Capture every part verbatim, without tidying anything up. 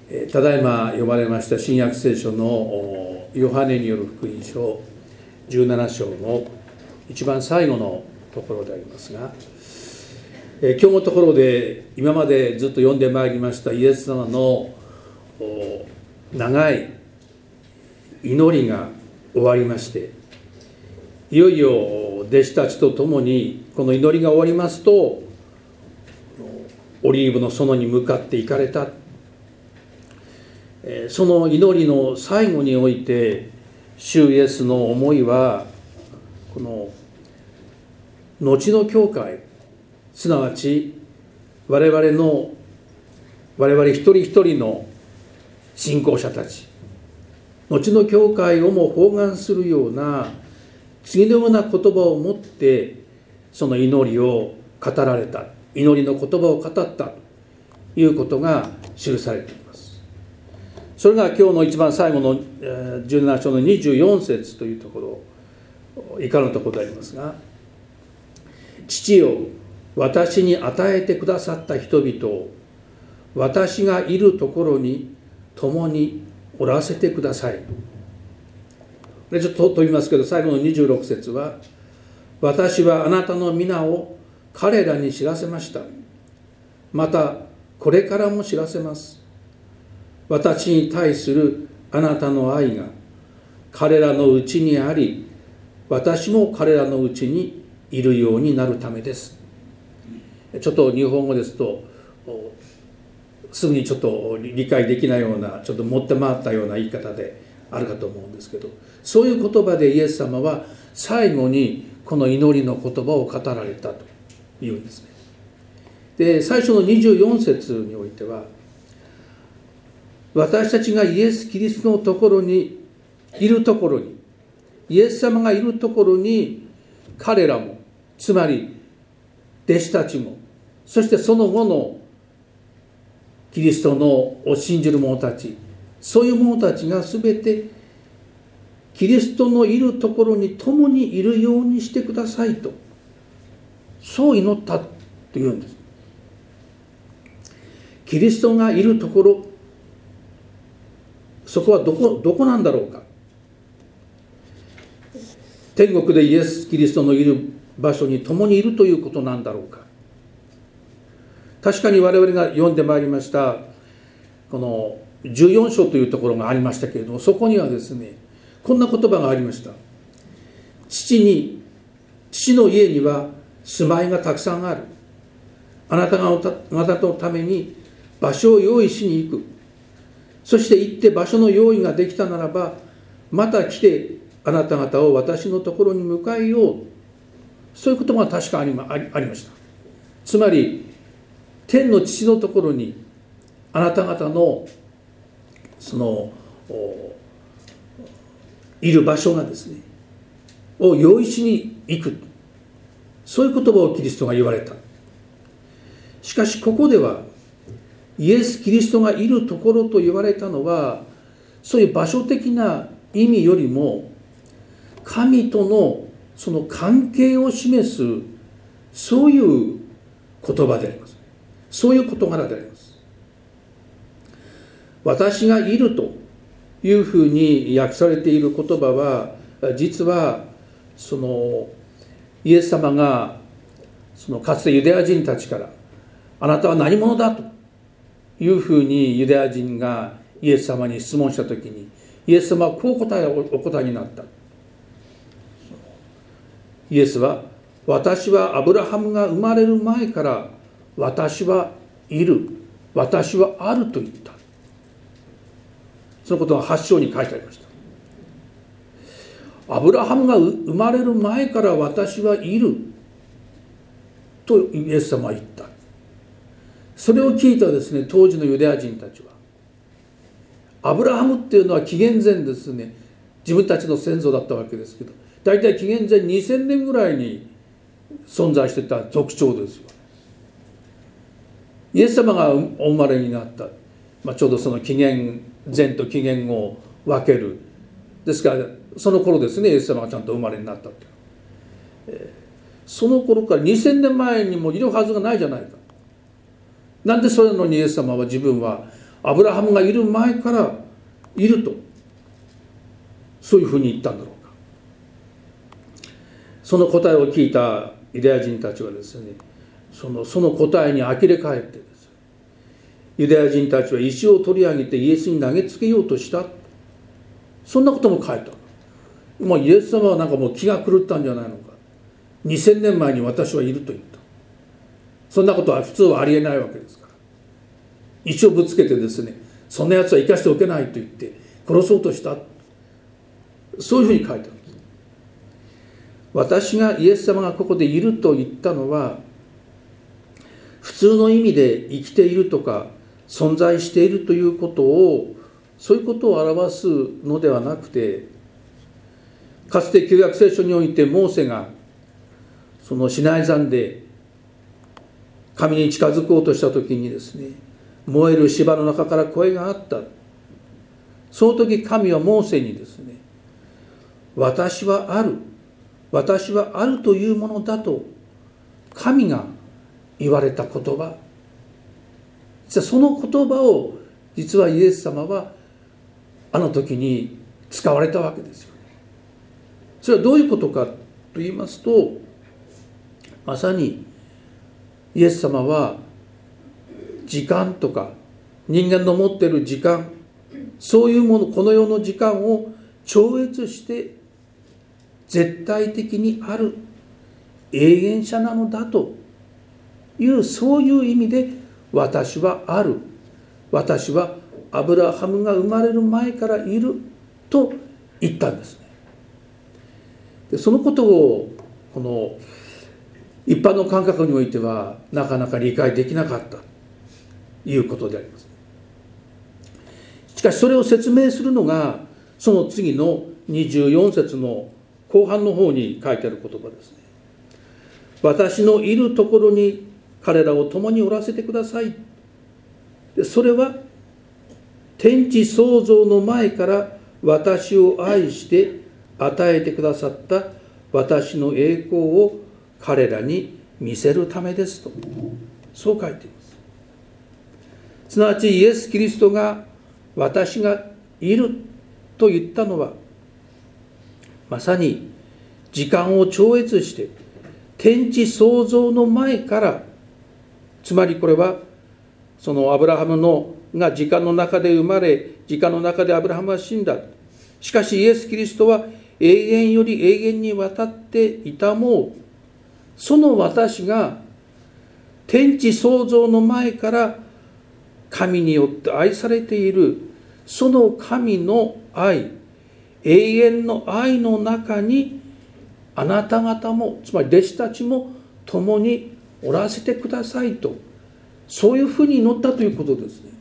ただいま読まれました新約聖書のヨハネによる福音書じゅうなな章の一番最後のところでありますが、今日のところで今までずっと読んでまいりましたイエス様の長い祈りが終わりまして、いよいよ弟子たちと共にこの祈りが終わりますとオリーブの園に向かって行かれた。その祈りの最後において主イエスの思いは、この後の教会、すなわち我々の我々一人一人の信仰者たち、後の教会をも包含するような次のような言葉を持ってその祈りを語られた、祈りの言葉を語ったということが記されています。それが今日の一番最後のじゅうなな章のにじゅうよん節というところ以下のところでありますが、父よ、私に与えてくださった人々を私がいるところに共におらせてください。これちょっと飛びますけど、最後のにじゅうろく節は、私はあなたの皆を彼らに知らせました。またこれからも知らせます。私に対するあなたの愛が彼らのうちにあり、私も彼らのうちにいるようになるためです。ちょっと日本語ですとすぐにちょっと理解できないような、ちょっと持って回ったような言い方であるかと思うんですけど、そういう言葉でイエス様は最後にこの祈りの言葉を語られたというんですね。で、最初のにじゅうよん節においては、私たちがイエス・キリストのところにいるところに、イエス様がいるところに彼らも、つまり弟子たちも、そしてその後のキリストのを信じる者たち、そういう者たちがすべてキリストのいるところに共にいるようにしてくださいと、そう祈ったというんです。キリストがいるところ、そこはどこ、どこなんだろうか。天国でイエス・キリストのいる場所に共にいるということなんだろうか。確かに我々が読んでまいりましたこのじゅうよん章というところがありましたけれども、そこにはですね、こんな言葉がありました。父に父の家には住まいがたくさんある。あなたがあなたのために場所を用意しに行く。そして行って場所の用意ができたならば、また来てあなた方を私のところに迎えよう。そういうことが確かにありました。つまり天の父のところにあなた方のそのいる場所がですねを用意しに行く、そういう言葉をキリストが言われた。しかしここではイエス・キリストがいるところと言われたのは、そういう場所的な意味よりも神とのその関係を示す、そういう言葉であります。そういう事柄であります。私がいるというふうに訳されている言葉は、実はそのイエス様がそのかつてユダヤ人たちから、あなたは何者だというふうにユダヤ人がイエス様に質問したときに、イエス様はこう答えお答えになった。イエスは、私はアブラハムが生まれる前から私はいる、私はあると言った。そのことがはち章に書いてありました。アブラハムが生まれる前から私はいるとイエス様は言った。それを聞いたですね、当時のユダヤ人たちは、アブラハムっていうのは紀元前ですね、自分たちの先祖だったわけですけど、大体紀元前にせんねんぐらいに存在してた族長ですよ。イエス様がお生まれになった、まあ、ちょうどその紀元前と紀元後を分ける、ですからその頃ですね、イエス様がちゃんと生まれになったっていう、えー、その頃からにせんねんまえにもいるはずがないじゃないか。なんでそれなのにイエス様は自分はアブラハムがいる前からいると、そういうふうに言ったんだろうか。その答えを聞いたユダヤ人たちはですね、そのその答えに呆れ返ってです、ユダヤ人たちは石を取り上げてイエスに投げつけようとした、そんなことも書いてある。もうイエス様はなんかもう気が狂ったんじゃないのか、にせんねんまえに私はいると言った。そんなことは普通はありえないわけですから、石をぶつけてですね、そんなやつは生かしておけないと言って殺そうとした、そういうふうに書いてあるんです。私がイエス様がここでいると言ったのは、普通の意味で生きているとか存在しているということを、そういうことを表すのではなくて、かつて旧約聖書においてモーセがそのシナイ山で神に近づこうとした時にですね、燃える芝の中から声があった。その時神はモーセにですね、私はある、私はあるというものだと神が言われた言葉、実はその言葉を実はイエス様はあの時に使われたわけですよね。それはどういうことかと言いますと、まさにイエス様は時間とか人間の持っている時間、そういうもの、この世の時間を超越して絶対的にある永遠者なのだという、そういう意味で私はある、私はアブラハムが生まれる前からいると言ったんですね。でそのことをこの一般の感覚においてはなかなか理解できなかったということであります。しかしそれを説明するのがその次のにじゅうよん節の後半の方に書いてある言葉ですね。私のいるところに彼らを共におらせてください。でそれは天地創造の前から私を愛して与えてくださった私の栄光を彼らに見せるためですと、そう書いています。すなわちイエス・キリストが私がいると言ったのは、まさに時間を超越して天地創造の前から、つまりこれはそのアブラハムのが時間の中で生まれ、時間の中でアブラハムは死んだ。しかしイエス・キリストは永遠より永遠にわたっていたもう、その私が天地創造の前から神によって愛されている、その神の愛、永遠の愛の中にあなた方も、つまり弟子たちも共におらせてくださいと、そういうふうに祈ったということですね。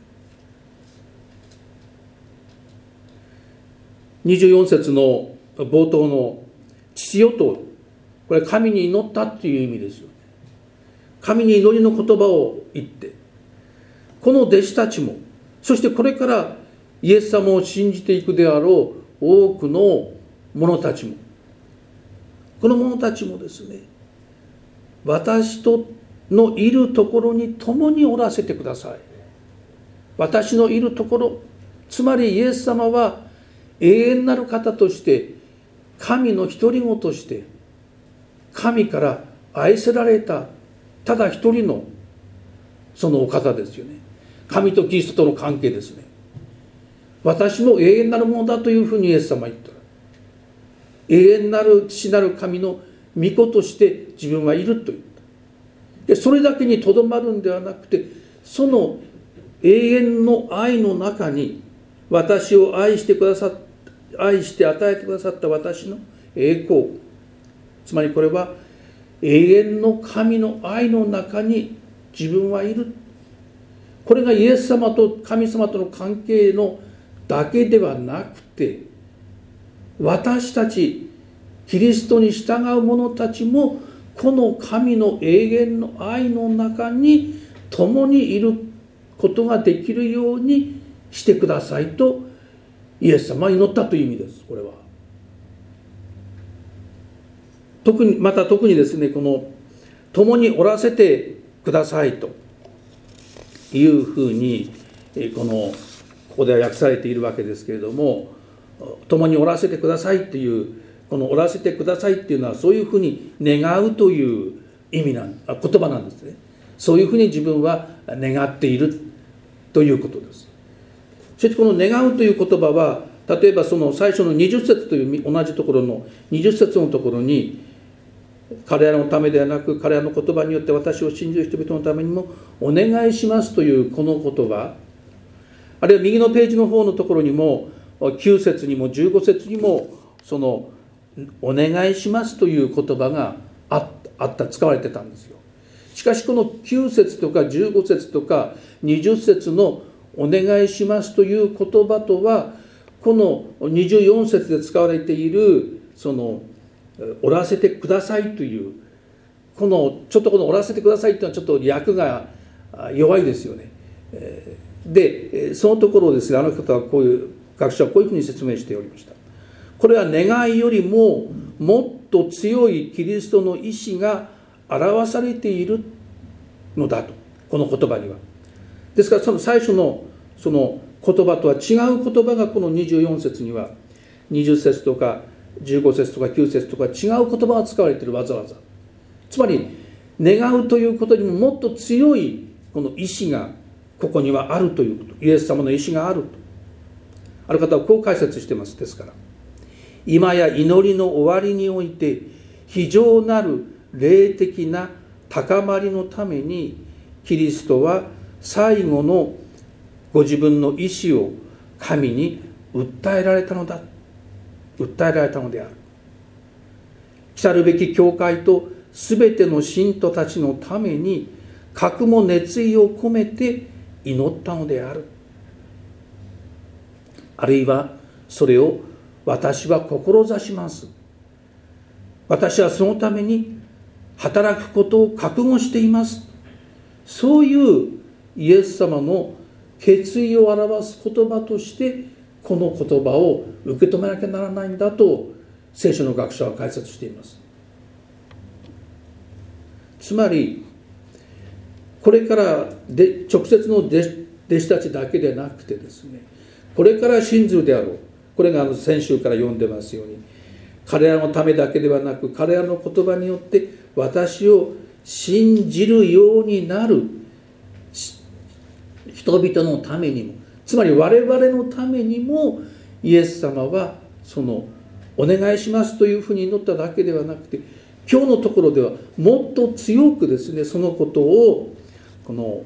にじゅうよん節の冒頭の父よと、これ神に祈ったっていう意味ですよね。神に祈りの言葉を言って、この弟子たちも、そしてこれからイエス様を信じていくであろう多くの者たちも、この者たちもですね、私とのいるところに共におらせてください。私のいるところ、つまりイエス様は永遠なる方として、神の独り子として神から愛せられたただ一人のそのお方ですよね。神とキリストとの関係ですね。私も永遠なるものだというふうにイエス様は言った。永遠なる父なる神の御子として自分はいると言った。でそれだけにとどまるんではなくて、その永遠の愛の中に私を愛してくださった愛して与えてくださった私の栄光、つまりこれは永遠の神の愛の中に自分はいる。これがイエス様と神様との関係のだけではなくて、私たちキリストに従う者たちもこの神の永遠の愛の中に共にいることができるようにしてくださいとイエス様は祈ったという意味です。これは特にまた特にですね、この共におらせてくださいというふうにこのここでは訳されているわけですけれども、共におらせてくださいっていう、このおらせてくださいっていうのはそういうふうに願うという意味なんあ言葉なんですね。そういうふうに自分は願っているということです。そしてこの願うという言葉は、例えばその最初のにじゅっ節という同じところのにじゅっ節のところに、彼らのためではなく彼らの言葉によって私を信じる人々のためにもお願いしますというこの言葉、あるいは右のページの方のところにもきゅう節にもじゅうご節にもそのお願いしますという言葉があった、使われてたんですよ。しかしこのきゅう節とかじゅうご節とかにじゅっ節のお願いしますという言葉とは、このにじゅうよん節で使われているそのおらせてくださいという、このちょっとこのおらせてくださいというのはちょっと訳が弱いですよね。でそのところをですね、あの方はこういう学者はこういうふうに説明しておりました。これは願いよりももっと強いキリストの意志が表されているのだと、この言葉には。ですからその最初のその言葉とは違う言葉がこのにじゅうよん節にはにじゅっ節とかじゅうご節とかきゅう節とか違う言葉が使われている、わざわざ。つまり願うということにももっと強いこの意志がここにはあるということ、イエス様の意志があると。ある方はこう解説しています。ですから今や祈りの終わりにおいて非常なる霊的な高まりのためにキリストは最後のご自分の意志を神に訴えられたのだ訴えられたのである。来るべき教会とすべての信徒たちのために格も熱意を込めて祈ったのである。あるいはそれを私は志します。私はそのために働くことを覚悟しています。そういうイエス様の決意を表す言葉としてこの言葉を受け止めなきゃならないんだと聖書の学者は解説しています。つまりこれからで直接の弟子たちだけでなくてですね、これから信ずるであろう、これがあの先週から読んでますように、彼らのためだけではなく彼らの言葉によって私を信じるようになる人々のためにも、つまり我々のためにもイエス様はそのお願いしますというふうに祈っただけではなくて、今日のところではもっと強くですね、そのことをこの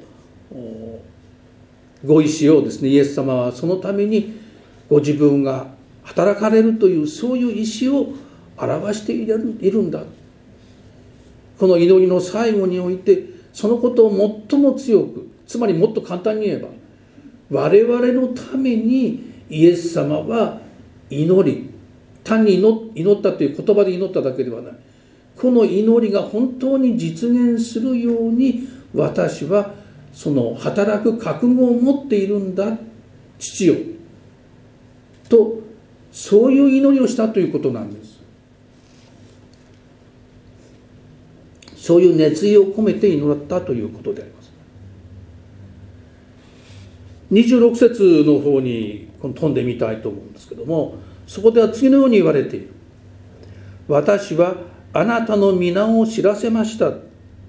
ご意志をですね、イエス様はそのためにご自分が働かれるというそういう意志を表しているんだ。この祈りの最後においてそのことを最も強く、つまりもっと簡単に言えば我々のためにイエス様は祈り、単に祈ったという言葉で祈っただけではない、この祈りが本当に実現するように私はその働く覚悟を持っているんだ父よと、そういう祈りをしたということなんです。そういう熱意を込めて祈ったということであります。にじゅうろく節の方に飛んでみたいと思うんですけども、そこでは次のように言われている。私はあなたの皆を知らせました。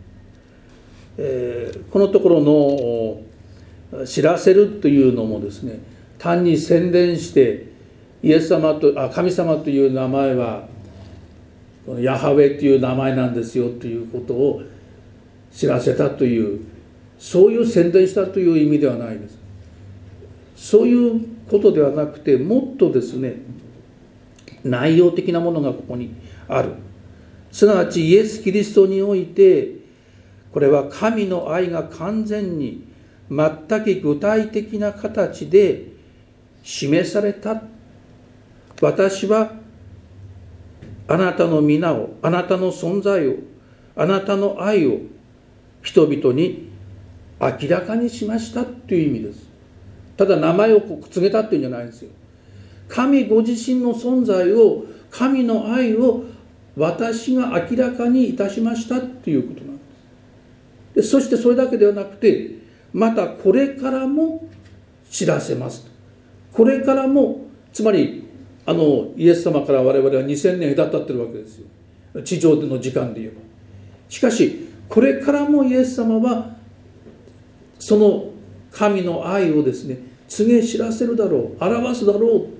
えー、このところの知らせるというのもですね、単に宣伝してイエス様とあ神様という名前はヤハウェという名前なんですよということを知らせたという、そういう宣伝したという意味ではないです。そういうことではなくて、もっとですね、内容的なものがここにある。すなわちイエス・キリストにおいて、これは神の愛が完全に全く具体的な形で示された。私はあなたの皆を、あなたの存在を、あなたの愛を人々に明らかにしましたという意味です。ただ名前を告げたというんじゃないんですよ。神ご自身の存在を、神の愛を私が明らかにいたしましたということなんです。でそしてそれだけではなくて、またこれからも知らせます。これからも、つまりあのイエス様から我々はにせんねん隔たってるわけですよ、地上での時間で言えば。しかしこれからもイエス様はその神の愛をですね告げ知らせるだろう、表すだろう。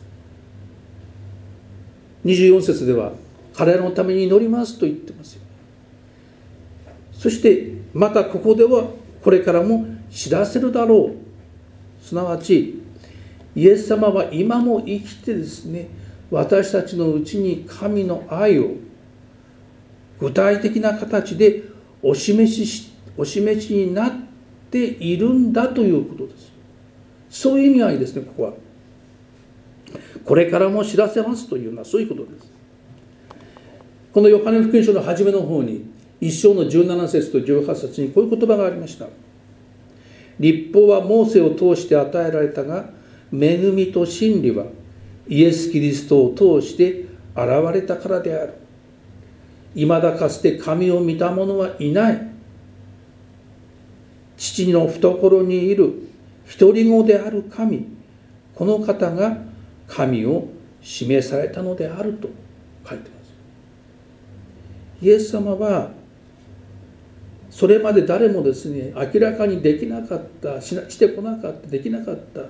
にじゅうよん節では彼らのために祈りますと言ってますよ。そしてまたここではこれからも知らせるだろう。すなわちイエス様は今も生きてですね、私たちのうちに神の愛を具体的な形でお示しし、お示しになっているんだということです。そういう意味合いですね、ここは。これからも知らせますというのはそういうことです。このヨハネ福音書の初めの方に一章のじゅうなな節とじゅうはち節にこういう言葉がありました。律法はモーセを通して与えられたが、恵みと真理はイエス・キリストを通して現れたからである。いまだかつて神を見た者はいない。父の懐にいる独り子である神、この方が神を示されたのであると書いてます。イエス様はそれまで誰もですね明らかにできなかったしなしてこなかったできなかった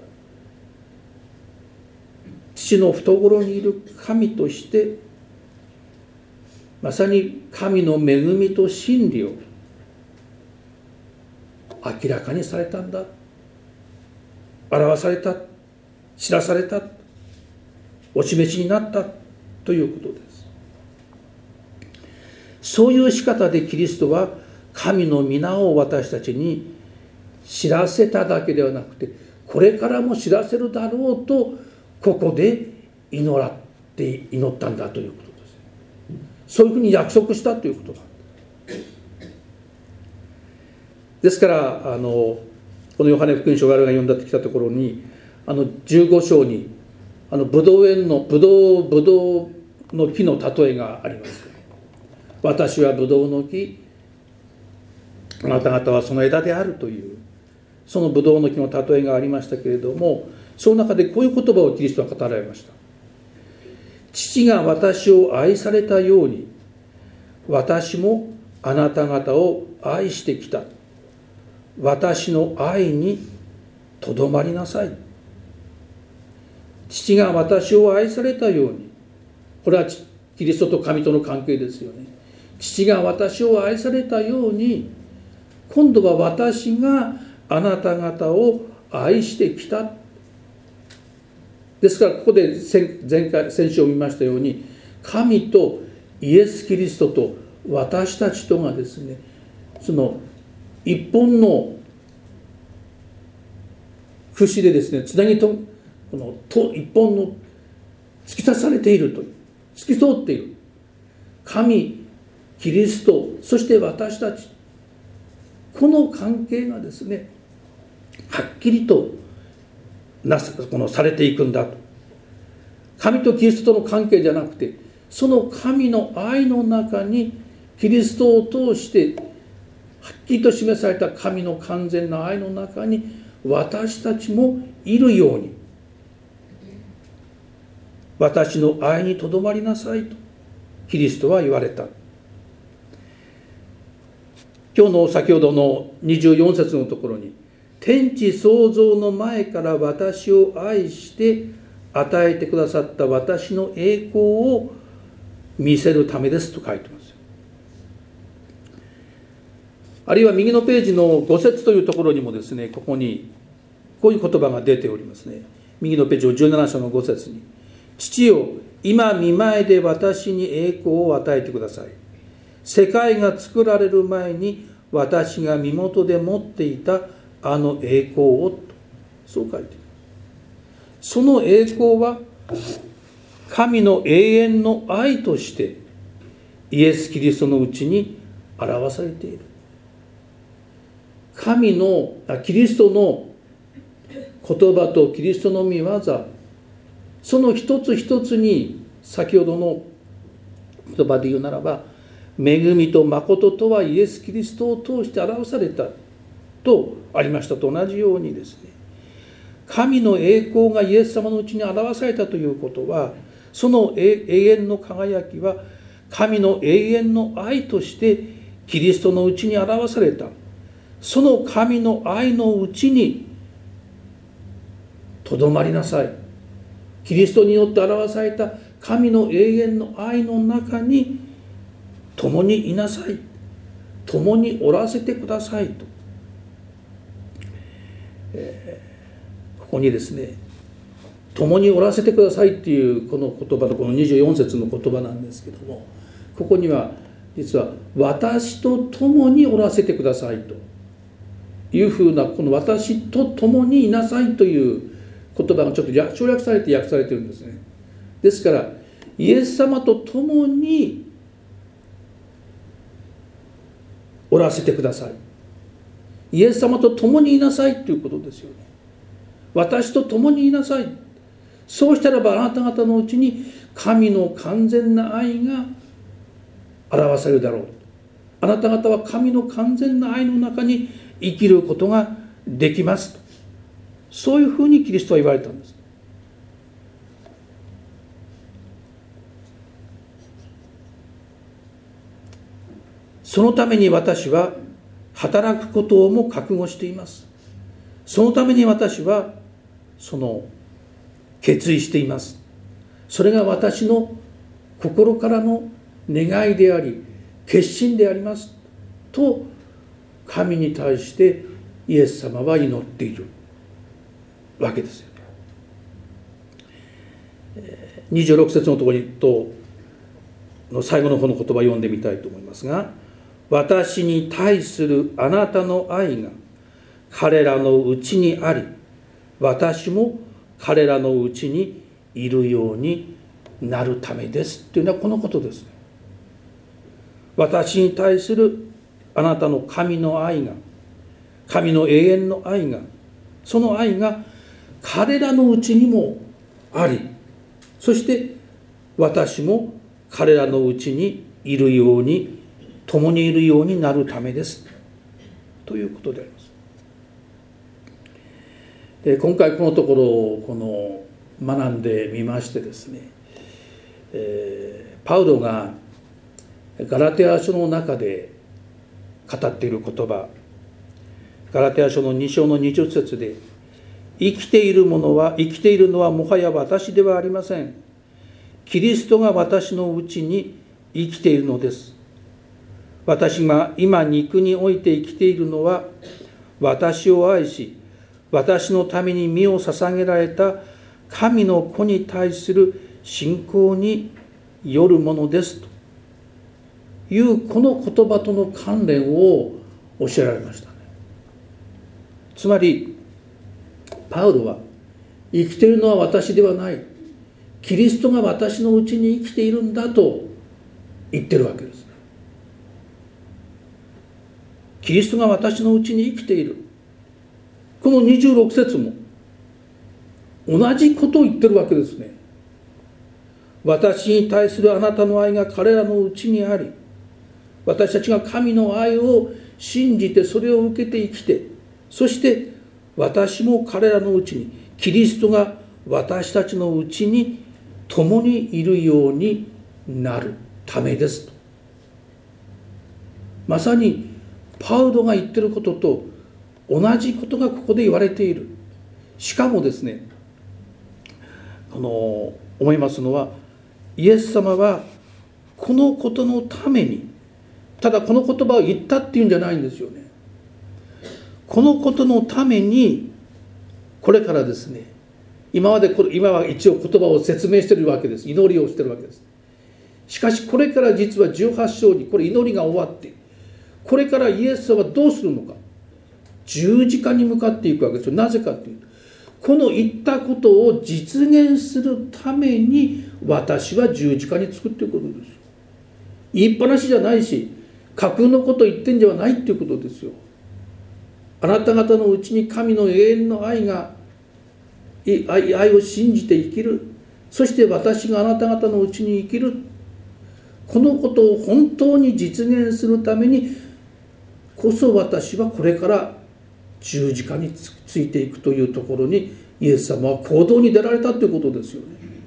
父の懐にいる神として、まさに神の恵みと真理を明らかにされたんだ、表された、知らされた、お示しになったということです。そういう仕方でキリストは神の皆を私たちに知らせただけではなくて、これからも知らせるだろうとここで祈らって祈ったんだということです。そういうふうに約束したということなんですからあのこのヨハネ福音書我々が読んだってきたところにあのじゅうご章にあのブドウ園のブドウブドウの木の例えがあります。私はブドウの木、あなた方はその枝であるというそのブドウの木の例えがありましたけれども、その中でこういう言葉をキリストは語られました。父が私を愛されたように私もあなた方を愛してきた。私の愛にとどまりなさい。父が私を愛されたように、これはキリストと神との関係ですよね。父が私を愛されたように今度は私があなた方を愛してきた。ですからここで前回先週見ましたように、神とイエス・キリストと私たちとがですね、その一本の節でですね、つなぎとこのと一本の突き刺されているという、突き通っている神、キリスト、そして私たち、この関係がですねはっきりとなすこのされていくんだと。神とキリストとの関係じゃなくて、その神の愛の中にキリストを通してはっきりと示された神の完全な愛の中に私たちもいるように、私の愛にとどまりなさいとキリストは言われた。今日の先ほどのにじゅうよん節のところに、天地創造の前から私を愛して与えてくださった私の栄光を見せるためですと書いてます。あるいは右のページのご節というところにもですね、ここにこういう言葉が出ておりますね。右のページのじゅうなな章のご節に、父よ、今見前で私に栄光を与えてください。世界が作られる前に私が身元で持っていたあの栄光をと、そう書いている。その栄光は神の永遠の愛としてイエス・キリストのうちに表されている。神のキリストの言葉とキリストの御業、その一つ一つに先ほどの言葉で言うならば、恵みと誠とはイエス・キリストを通して表されたとありましたと同じようにですね、 神の栄光がイエス様のうちに表されたということは、その永遠の輝きは神の永遠の愛としてキリストのうちに表された。その神の愛のうちにとどまりなさい。キリストによって表された神の永遠の愛の中に共にいなさい。共におらせてくださいと、えー、ここにですね、共におらせてくださいっていうこの言葉とこのにじゅうよん節の言葉なんですけども、ここには実は私と共におらせてくださいというふうな、この私と共にいなさいという言葉がちょっと省略されて訳されてるんですね。ですからイエス様と共におらせてください。イエス様と共にいなさいということですよね。私と共にいなさい。そうしたらばあなた方のうちに神の完全な愛が表されるだろう。あなた方は神の完全な愛の中に生きることができますと、そういうふうにキリストは言われたんです。そのために私は働くことをも覚悟しています。そのために私はその決意しています。それが私の心からの願いであり決心でありますと、神に対してイエス様は祈っているわけですよね。にじゅうろく節のところにとの最後の方の言葉を読んでみたいと思いますが、私に対するあなたの愛が彼らのうちにあり、私も彼らのうちにいるようになるためですというのはこのことですね。私に対するあなたの神の愛が、神の永遠の愛が、その愛が彼らのうちにもあり、そして私も彼らのうちにいるように、共にいるようになるためですということであります。で、今回このところをこの学んでみましてですね、えー、パウロがガラテヤ書の中で語っている言葉、ガラテヤ書のに章のにじゅう節で、生きているものは生きているのはもはや私ではありません。キリストが私のうちに生きているのです。私が今肉において生きているのは、私を愛し私のために身を捧げられた神の子に対する信仰によるものですというこの言葉との関連を教えられましたね。つまりパウロは生きているのは私ではない、キリストが私のうちに生きているんだと言ってるわけです。キリストが私のうちに生きている。このにじゅうろく節も同じことを言ってるわけですね。私に対するあなたの愛が彼らのうちにあり、私たちが神の愛を信じてそれを受けて生きて、そして私も彼らのうちに、キリストが私たちのうちに共にいるようになるためですと。まさにパウロが言ってることと同じことがここで言われている。しかもですね、あの思いますのは、イエス様はこのことのために、ただこの言葉を言ったっていうんじゃないんですよね。このことのためにこれからですね、今までこれ今は一応言葉を説明しているわけです。祈りをしているわけです。しかしこれから実はじゅうはち章にこれ祈りが終わって、これからイエスはどうするのか、十字架に向かっていくわけですよ。なぜかというと、この言ったことを実現するために私は十字架につくっていうことですよ。言いっぱなしじゃないし、架空のことを言ってんじゃないっていうことですよ。あなた方のうちに神の永遠の愛が愛, 愛を信じて生きる、そして私があなた方のうちに生きる、このことを本当に実現するためにこそ私はこれから十字架についていくというところにイエス様は行動に出られたということですよね。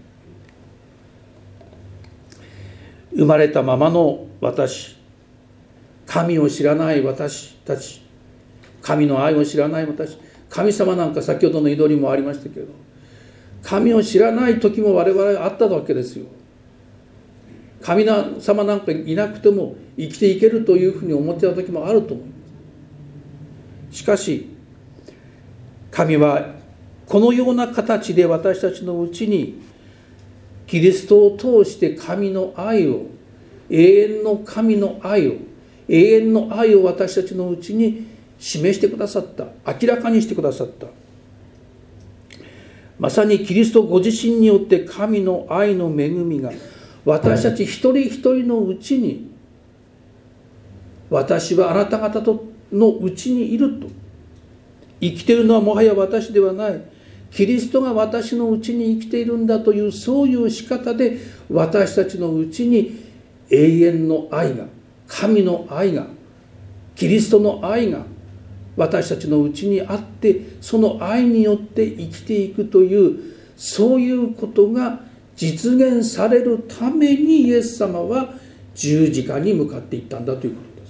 生まれたままの私、神を知らない私たち、神の愛を知らない私、神様なんか先ほどの祈りもありましたけど、神を知らない時も我々はあったわけですよ。神様なんかいなくても生きていけるというふうに思っていた時もあると思います。しかし神はこのような形で私たちのうちにキリストを通して神の愛を、永遠の神の愛を、永遠の愛を私たちのうちに示してくださった、明らかにしてくださった。まさにキリストご自身によって神の愛の恵みが私たち一人一人のうちに、私はあなた方とのうちにいると、生きているのはもはや私ではない、キリストが私のうちに生きているんだという、そういう仕方で私たちのうちに永遠の愛が、神の愛が、キリストの愛が私たちのうちにあって、その愛によって生きていくという、そういうことが実現されるためにイエス様は十字架に向かっていったんだということ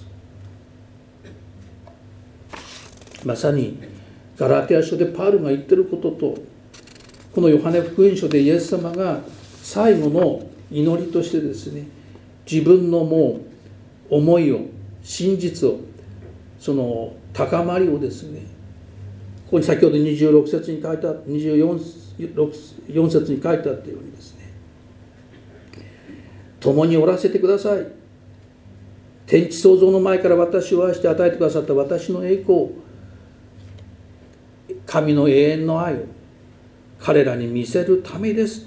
です。まさにガラテヤ書でパウルが言っていることと、このヨハネ福音書でイエス様が最後の祈りとしてですね、自分のもう思いを、真実を、その高まりをですね、ここに先ほどにじゅうろく節に書いてあった、にじゅうよん節に書いてあったようにですね、共におらせてください。天地創造の前から私を愛して与えてくださった私の栄光、神の永遠の愛を彼らに見せるためです。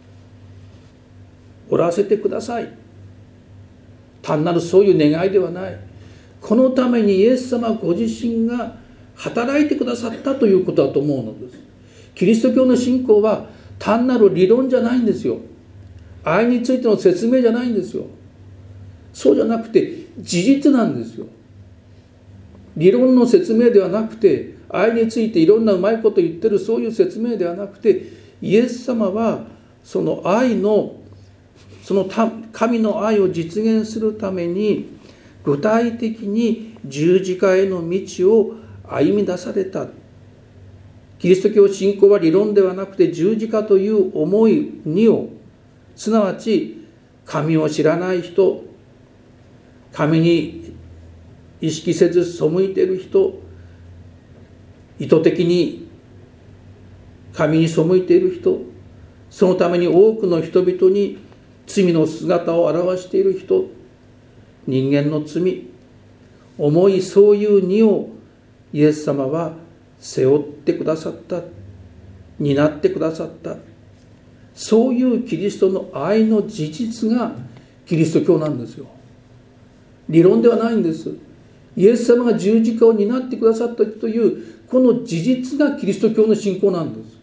おらせてください。単なるそういう願いではない。このためにイエス様ご自身が働いてくださったということだと思うのです。キリスト教の信仰は単なる理論じゃないんですよ。愛についての説明じゃないんですよ。そうじゃなくて事実なんですよ。理論の説明ではなくて、愛についていろんなうまいこと言ってるそういう説明ではなくて、イエス様はその愛の、その神の愛を実現するために具体的に十字架への道を歩み出された。キリスト教信仰は理論ではなくて十字架という思いにを、すなわち神を知らない人、神に意識せず背いている人、意図的に神に背いている人、そのために多くの人々に罪の姿を表している人、人間の罪、重いそういう荷をイエス様は背負ってくださった、担ってくださった。そういうキリストの愛の事実がキリスト教なんですよ。理論ではないんです。イエス様が十字架を担ってくださったというこの事実がキリスト教の信仰なんです。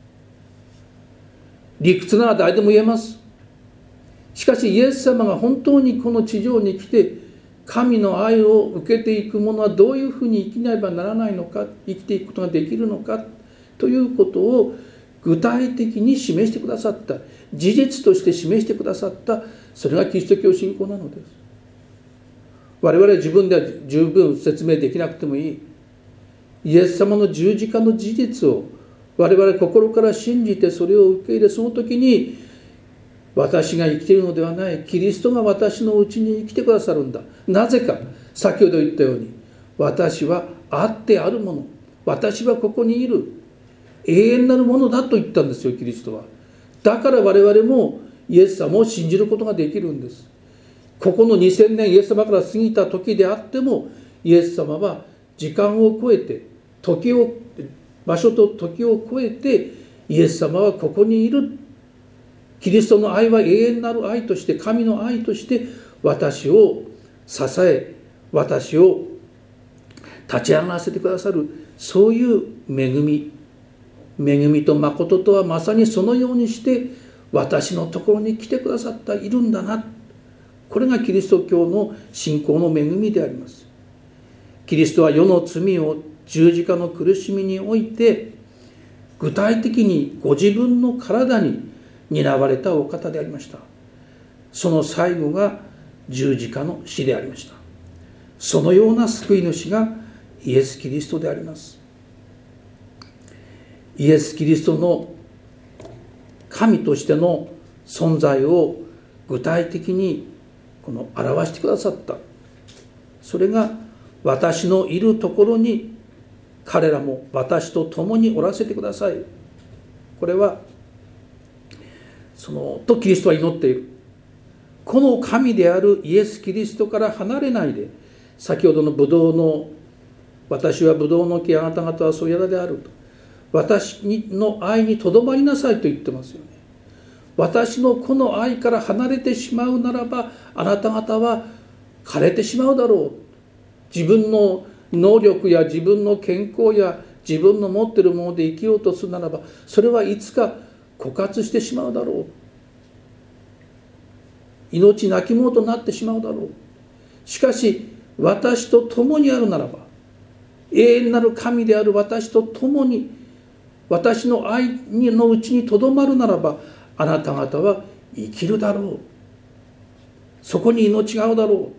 理屈なら誰でも言えます。しかしイエス様が本当にこの地上に来て神の愛を受けていく者はどういうふうに生きなければならないのか、生きていくことができるのかということを具体的に示してくださった、事実として示してくださった、それがキリスト教信仰なのです。我々は自分では十分説明できなくてもいい、イエス様の十字架の事実を我々心から信じてそれを受け入れ、その時に私が生きているのではない、キリストが私のうちに生きてくださるんだ。なぜか、先ほど言ったように、私はあってあるもの、私はここにいる、永遠なるものだと言ったんですよ、キリストは。だから我々もイエス様を信じることができるんです。ここのにせんねんイエス様から過ぎた時であっても、イエス様は時間を超えて、時を場所と時を超えて、イエス様はここにいる。キリストの愛は永遠なる愛として、神の愛として私を支え、私を立ち上がらせてくださる、そういう恵み、恵みと誠とはまさにそのようにして私のところに来てくださった、いるんだな。これがキリスト教の信仰の恵みであります。キリストは世の罪を十字架の苦しみにおいて具体的にご自分の体に担われたお方でありました。その最後が十字架の死でありました。そのような救い主がイエス・キリストであります。イエス・キリストの神としての存在を具体的にこの表してくださった。それが私のいるところに彼らも私と共におらせてください。これはそのとキリストは祈っている。この神であるイエス・キリストから離れないで、先ほどのブドウの私はブドウの木、あなた方はそやだであると、私の愛にとどまりなさいと言ってますよね。私のこの愛から離れてしまうならば、あなた方は枯れてしまうだろう。自分の能力や自分の健康や自分の持っているもので生きようとするならば、それはいつか枯渇してしまうだろう。命なきものとなってしまうだろう。しかし私と共にあるならば、永遠なる神である私と共に、私の愛のうちにとどまるならば、あなた方は生きるだろう。そこに命があるだろ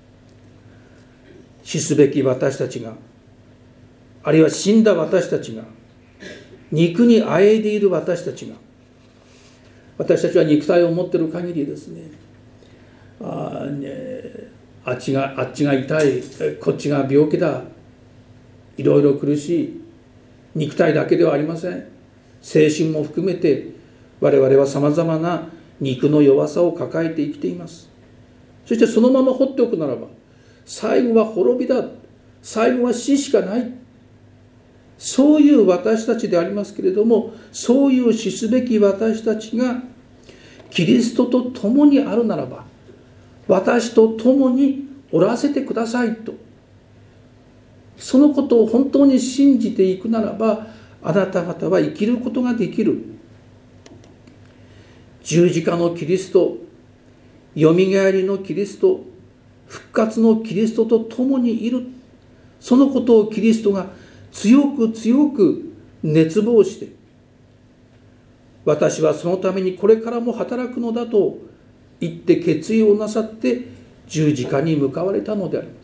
う。死すべき私たちが、あるいは死んだ私たちが、肉にあえいでいる私たちが、私たちは肉体を持っている限りですね、あ, ねあっちがあっちが痛い、こっちが病気だ、いろいろ苦しい。肉体だけではありません。精神も含めて我々はさまざまな肉の弱さを抱えて生きています。そしてそのまま放っておくならば、最後は滅びだ、最後は死しかない、そういう私たちでありますけれども、そういう死すべき私たちがキリストと共にあるならば、私と共におらせてくださいと、そのことを本当に信じていくならば、あなた方は生きることができる。十字架のキリスト、よみがえりのキリスト、復活のキリストと共にいる、そのことをキリストが強く強く熱望して、私はそのためにこれからも働くのだと言って決意をなさって十字架に向かわれたのであります。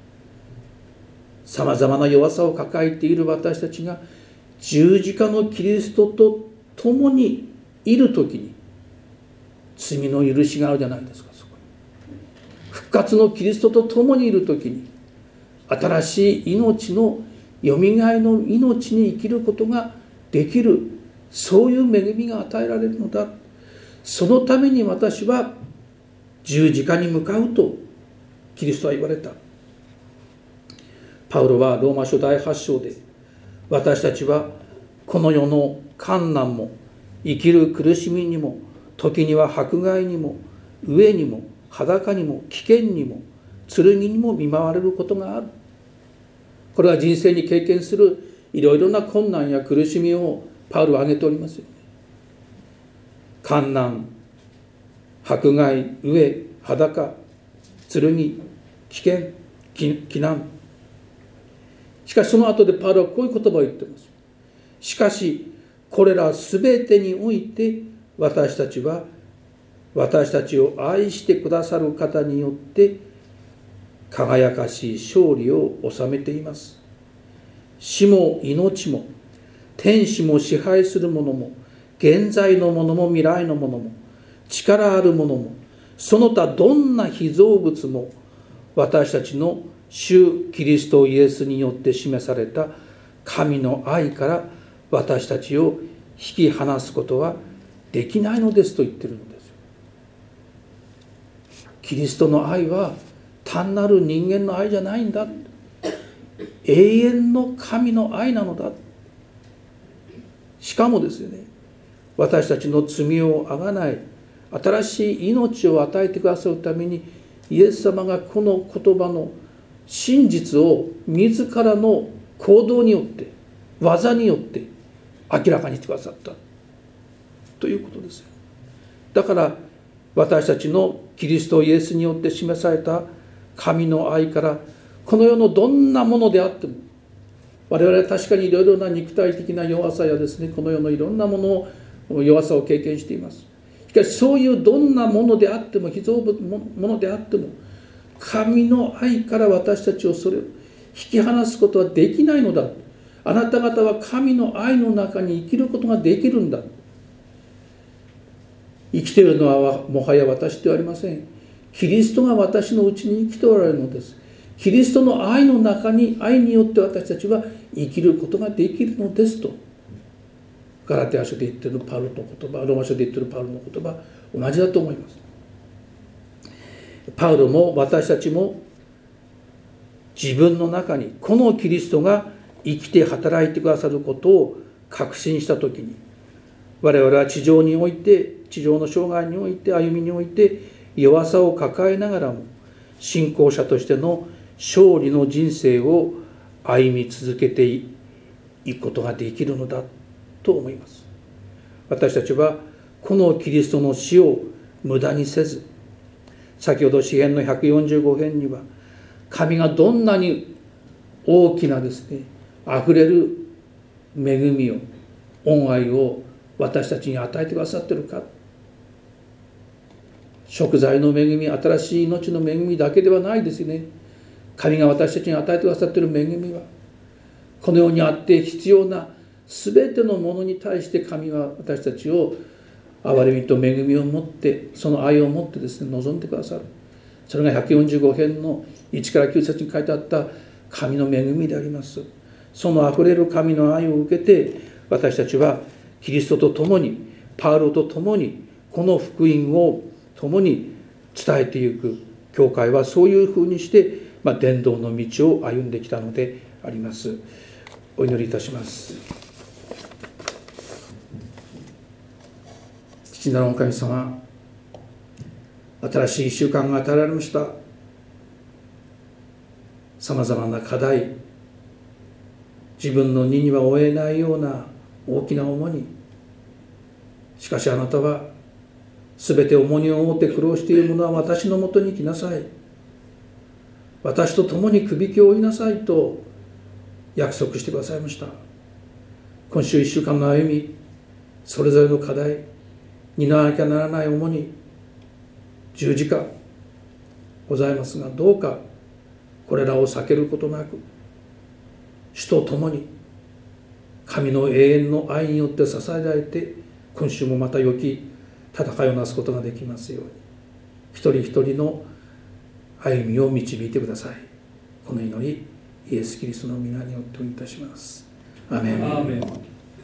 さまざまな弱さを抱えている私たちが十字架のキリストと共にいるときに、罪の許しがあるじゃないですか。そこに復活のキリストと共にいるときに、新しい命のよみがえりの命に生きることができる、そういう恵みが与えられるのだ。そのために私は十字架に向かうとキリストは言われた。パウロはローマ書だいはち章で、私たちはこの世の患難も生きる苦しみにも、時には迫害にも飢えにも裸にも危険にも剣にも見舞われることがある。これは人生に経験するいろいろな困難や苦しみをパウロは挙げておりますよね。患難、迫害、飢え、裸、剣、危険、危難。しかしその後でパウロはこういう言葉を言っています。しかしこれらすべてにおいて、私たちは私たちを愛してくださる方によって輝かしい勝利を収めています。死も命も天使も支配するものも現在のものも未来のものも力あるものもその他どんな被造物も、私たちの主キリストイエスによって示された神の愛から私たちを引き離すことはできないのですと言っているのですよ。キリストの愛は単なる人間の愛じゃないんだ。永遠の神の愛なのだ。しかもですよね、私たちの罪をあがない新しい命を与えてくださるために、イエス様がこの言葉の真実を自らの行動によって技によって明らかにしてくださったということですよ。だから私たちのキリストイエスによって示された神の愛から、この世のどんなものであっても我々は確かにいろいろな肉体的な弱さやですね、この世のいろんなものを弱さを経験しています。しかしそういうどんなものであっても、被造物ものであっても、神の愛から私たちをそれを引き離すことはできないのだ。あなた方は神の愛の中に生きることができるんだ。生きているのはもはや私ではありません。キリストが私のうちに生きておられるのです。キリストの愛の中に、愛によって私たちは生きることができるのですと、ガラテヤ書で言っているパウロの言葉、ローマ書で言っているパウロの言葉、同じだと思います。パウロも私たちも自分の中にこのキリストが生きて働いてくださることを確信したときに、我々は地上において、地上の生涯において、歩みにおいて弱さを抱えながらも、信仰者としての勝利の人生を歩み続けていくことができるのだと思います。私たちはこのキリストの死を無駄にせず、先ほど詩編のひゃくよんじゅうご編には、神がどんなに大きなですね、あふれる恵みを、恩愛を私たちに与えてくださっているか。食材の恵み、新しい命の恵みだけではないですね。神が私たちに与えてくださっている恵みは、この世にあって必要な全てのものに対して神は私たちを憐れみと恵みを持って、その愛を持ってですね、望んでくださる。それがひゃくよんじゅうご編のいちからきゅう節に書いてあった神の恵みであります。そのあふれる神の愛を受けて、私たちはキリストと共に、パウロと共に、この福音を共に伝えていく。教会はそういうふうにして、まあ、伝道の道を歩んできたのであります。お祈りいたします。父なるお神様、新しいいっしゅうかんが与えられました。さまざまな課題、自分の荷には負えないような大きな重荷、しかしあなたはすべて重荷を負って苦労している者は私のもとに来なさい、私と共にくびきを追いなさいと約束してくださいました。今週いっしゅうかんの歩み、それぞれの課題、担わなきゃならない重荷、十字架ございますが、どうかこれらを避けることなく、主と共に神の永遠の愛によって支えられて、今週もまた良き戦いをなすことができますように、一人一人の歩みを導いてください。この祈り、イエス・キリストの皆によってお願いいたします。アーメン。アーメン。